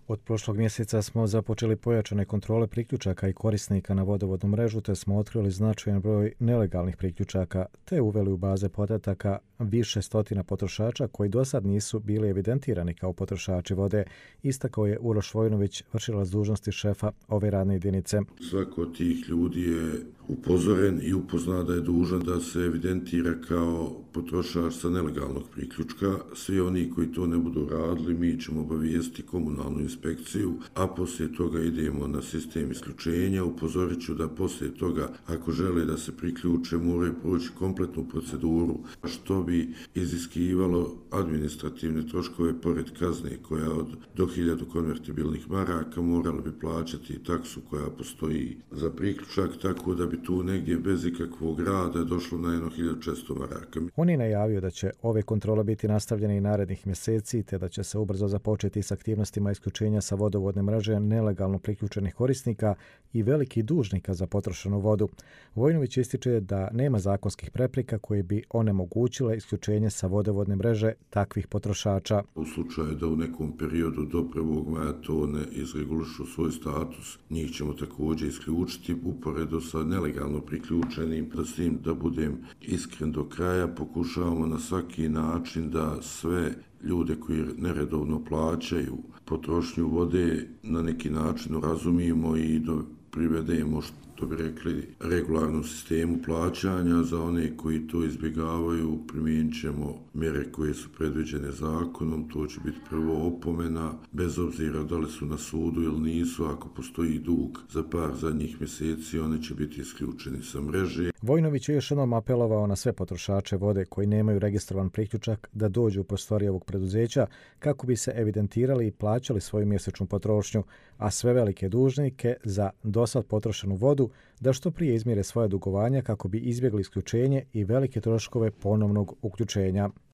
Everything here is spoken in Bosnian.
Od prošlog mjeseca smo započeli pojačane kontrole priključaka i korisnika na vodovodnu mrežu, te smo otkrili značajan broj nelegalnih priključaka, te uveli u baze podataka više stotina potrošača koji do sad nisu bili evidentirani kao potrošači vode, istakao je Uroš Vojnović, vršilac dužnosti šefa ove radne jedinice. Svako od tih ljudi je upozoren i upozna da je dužan da se evidentira kao potrošač sa nelegalnog priključka. Svi oni koji to ne budu radili, mi ćemo obavijestiti komunalnu inspekciju, a poslije toga idemo na sistem isključenja. Upozorit ću da poslije toga, ako žele da se priključe, moraju proći kompletnu proceduru, što bi iziskivalo administrativne troškove pored kazne koja do 1000 konvertibilnih maraka, morali bi plaćati taksu koja postoji za priključak, tako da bi tu negdje bez ikakvog rada došlo na 1600 maraka. On je najavio da će ove kontrole biti nastavljene i narednih mjeseci, te da će se ubrzo započeti s aktivnostima isključenja sa vodovodne mreže nelegalno priključenih korisnika i velikih dužnika za potrošenu vodu. Vojnović ističe da nema zakonskih prepreka koje bi onemogućile isključenje sa vodovodne mreže takvih potrošača. U slučaju da u nekom periodu do 1. maja to ne izregulišu svoj status, njih ćemo također isključiti uporedo sa nelegalno priključenim. Da s tim da budem iskren do kraja, pokušavamo na svaki način da sve ljude koji neredovno plaćaju potrošnju vode na neki način razumijemo i privedemo, što bi rekli, regularnom sistemu plaćanja. Za one koji to izbjegavaju primijenit ćemo mjere koje su predviđene zakonom. To će biti prvo opomena, bez obzira da li su na sudu ili nisu. Ako postoji dug za par zadnjih mjeseci, oni će biti isključeni sa mreže. Vojnović je još jednom apelovao na sve potrošače vode koji nemaju registrovan priključak da dođu u prostorije ovog preduzeća kako bi se evidentirali i plaćali svoju mjesečnu potrošnju, a sve velike dužnike za dosad potrošenu vodu da što prije izmjere svoje dugovanja kako bi izbjegli isključenje i velike troškove ponovnog uključenja.